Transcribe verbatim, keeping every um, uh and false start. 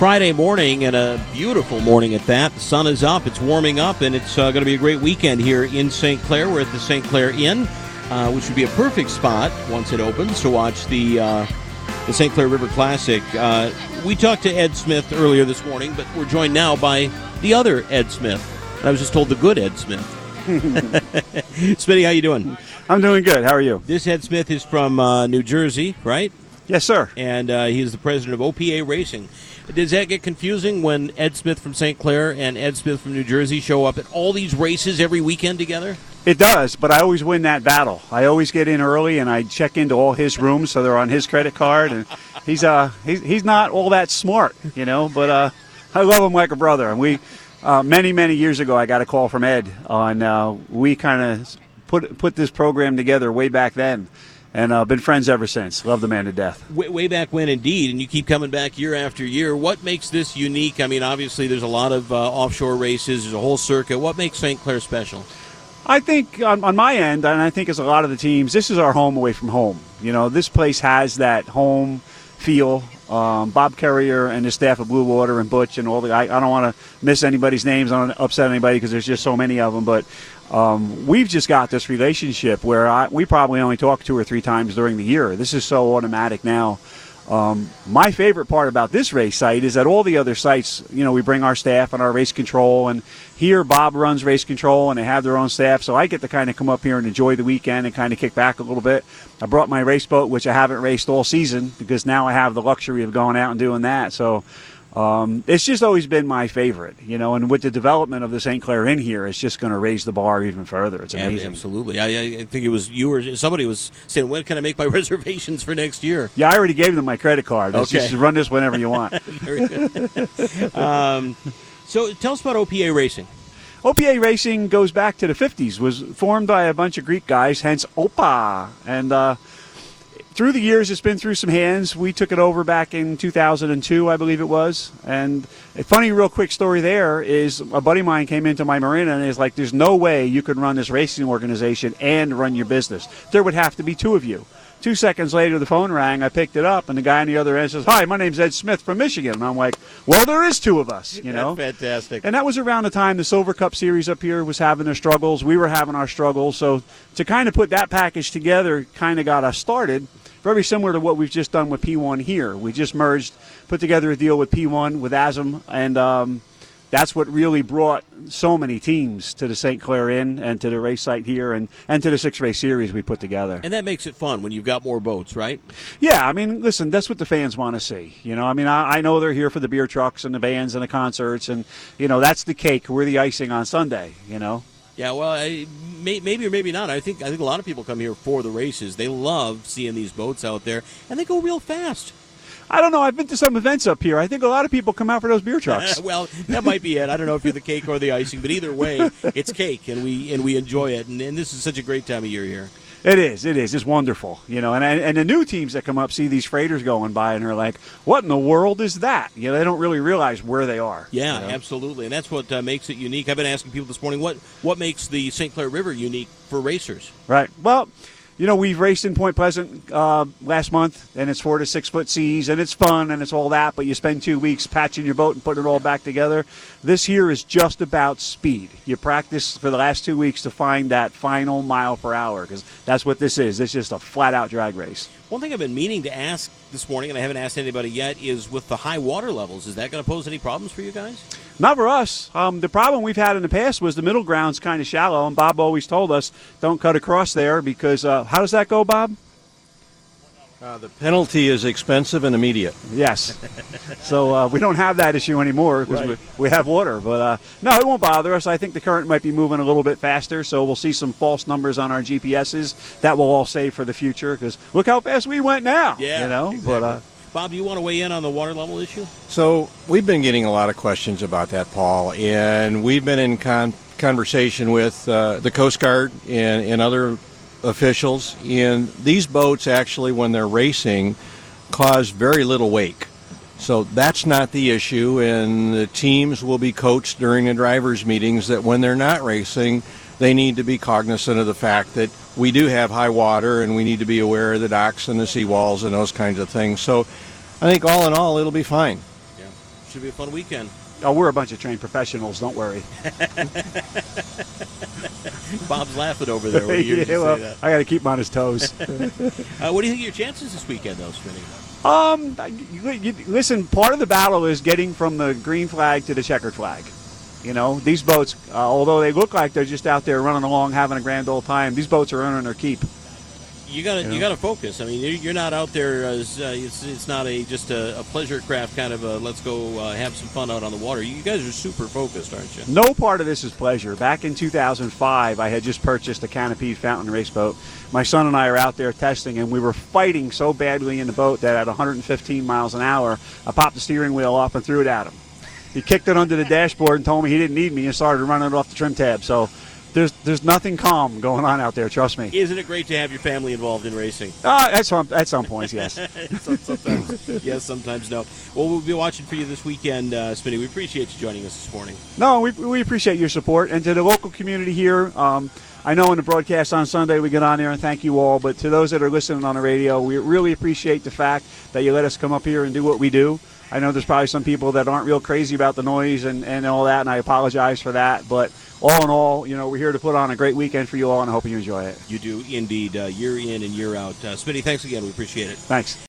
Friday morning, and a beautiful morning at that. The sun is up, it's warming up, and it's uh, going to be a great weekend here in Saint Clair. We're at the Saint Clair Inn, uh, which would be a perfect spot once it opens to watch the uh, the Saint Clair River Classic. Uh, we talked to Ed Smith earlier this morning, but we're joined now by the other Ed Smith. And I was just told the good Ed Smith. Smitty, how you doing? I'm doing good. How are you? This Ed Smith is from uh, New Jersey, right? Yes, sir. And uh, he is the president of O P A Racing. Does that get confusing when Ed Smith from Saint Clair and Ed Smith from New Jersey show up at all these races every weekend together? It does, but I always win that battle. I always get in early, and I check into all his rooms, so they're on his credit card. And he's uh he's he's not all that smart, you know, but uh, I love him like a brother. And we uh, many many years ago, I got a call from Ed on uh, we kind of put put this program together way back then. And uh, been friends ever since. Love the man to death. Way, way back when, indeed, and you keep coming back year after year. What makes this unique? I mean, obviously, there's a lot of uh, offshore races. There's a whole circuit. What makes Saint Clair special? I think on, on my end, and I think as a lot of the teams, this is our home away from home. You know, this place has that home feel. Um, Bob Carrier and his staff of Blue Water and Butch and all the I, I don't want to miss anybody's names. I don't want to upset anybody because there's just so many of them. But um, we've just got this relationship where I, we probably only talk two or three times during the year. This is so automatic now. Um, my favorite part about this race site is that all the other sites, you know, we bring our staff and our race control, and here Bob runs race control and they have their own staff, so I get to kind of come up here and enjoy the weekend and kind of kick back a little bit. I brought my race boat, which I haven't raced all season because now I have the luxury of going out and doing that. So um, it's just always been my favorite, you know, and with the development of the Saint Clair Inn here, it's just going to raise the bar even further. It's amazing. Absolutely. I, I think it was you or somebody was saying, when can I make my reservations for next year? Yeah, I already gave them my credit card. It's Okay. Just run this whenever you want. Very good. um, so tell us about O P A Racing. O P A Racing goes back to the fifties, was formed by a bunch of Greek guys, hence Opa. And uh, through the years, it's been through some hands. We took it over back in two thousand two, I believe it was. And a funny, real quick story there is a buddy of mine came into my marina and is like, there's no way you could run this racing organization and run your business. There would have to be two of you. Two seconds later, the phone rang. I picked it up, and the guy on the other end says, "Hi, my name's Ed Smith from Michigan." And I'm like, well, there is two of us, you know? That's fantastic. And that was around the time the Silver Cup Series up here was having their struggles. We were having our struggles. So to kind of put that package together kind of got us started, very similar to what we've just done with P one here. We just merged, put together a deal with P one, with A S M, and um, that's what really brought so many teams to the Saint Clair Inn and to the race site here and, and to the six-race series we put together. And that makes it fun when you've got more boats, right? Yeah, I mean, listen, that's what the fans want to see. You know, I mean, I, I know they're here for the beer trucks and the bands and the concerts, and, you know, that's the cake. We're the icing on Sunday, you know. Yeah, well, I, may, maybe or maybe not. I think I think a lot of people come here for the races. They love seeing these boats out there, and they go real fast. I don't know. I've been to some events up here. I think a lot of people come out for those beer trucks. Well, that might be it. I don't know if you're the cake or the icing, but either way, it's cake, and we and we enjoy it. And, and this is such a great time of year here. It is. It is. It's wonderful. You know, and and the new teams that come up see these freighters going by and are like, "What in the world is that?" You know, they don't really realize where they are. Yeah, you know? absolutely, and that's what uh, makes it unique. I've been asking people this morning, what what makes the Saint Clair River unique for racers? Right. Well, you know, we've raced in Point Pleasant uh, last month, and it's four to six foot seas, and it's fun, and it's all that, but you spend two weeks patching your boat and putting it all back together. This here is just about speed. You practice for the last two weeks to find that final mile per hour, because that's what this is. It's just a flat-out drag race. One thing I've been meaning to ask this morning, and I haven't asked anybody yet, is with the high water levels, is that going to pose any problems for you guys? Not for us. Um, the problem we've had in the past was the middle ground's kind of shallow, and Bob always told us, don't cut across there because, uh, how does that go, Bob? Uh, the penalty is expensive and immediate. Yes. So uh, we don't have that issue anymore because Right. we, we have water. But, uh, no, it won't bother us. I think the current might be moving a little bit faster, so we'll see some false numbers on our G P S's. That will all save for the future because look how fast we went now. Yeah, you know? exactly. But, uh, Bob, do you want to weigh in on the water level issue? So we've been getting a lot of questions about that, Paul, and we've been in con- conversation with uh, the Coast Guard and, and other officials. And these boats actually, when they're racing, cause very little wake. So that's not the issue, and the teams will be coached during the drivers' meetings that when they're not racing, they need to be cognizant of the fact that we do have high water and we need to be aware of the docks and the seawalls and those kinds of things. So I think all in all, it'll be fine. Yeah. Should be a fun weekend. Oh, we're a bunch of trained professionals. Don't worry. Bob's laughing over there. When you yeah, well, say that. I got to keep him on his toes. uh, what do you think of your chances this weekend, though, Smitty? Um, you, you, listen, part of the battle is getting from the green flag to the checkered flag. You know, these boats, uh, although they look like they're just out there running along having a grand old time, these boats are earning their keep. You gotta, You know? you gotta focus. I mean, you're, you're not out there as uh, it's, it's not a just a, a pleasure craft kind of a let's go uh, have some fun out on the water. You guys are super focused, aren't you? No part of this is pleasure. Back in two thousand five, I had just purchased a Canopy fountain race boat. My son and I are out there testing, and we were fighting so badly in the boat that at one hundred fifteen miles an hour, I popped the steering wheel off and threw it at him. He kicked it under the dashboard and told me he didn't need me and started running it off the trim tab. So there's there's nothing calm going on out there, trust me. Isn't it great to have your family involved in racing? Uh, at, some, at some points, yes. sometimes yes, sometimes no. Well, we'll be watching for you this weekend, uh, Smitty. We appreciate you joining us this morning. No, we, we appreciate your support. And to the local community here, um, I know in the broadcast on Sunday we get on there and thank you all, but to those that are listening on the radio, we really appreciate the fact that you let us come up here and do what we do. I know there's probably some people that aren't real crazy about the noise and, and all that, and I apologize for that. But all in all, you know, we're here to put on a great weekend for you all, and I hope you enjoy it. You do indeed, uh, year in and year out. Uh, Smitty, thanks again. We appreciate it. Thanks.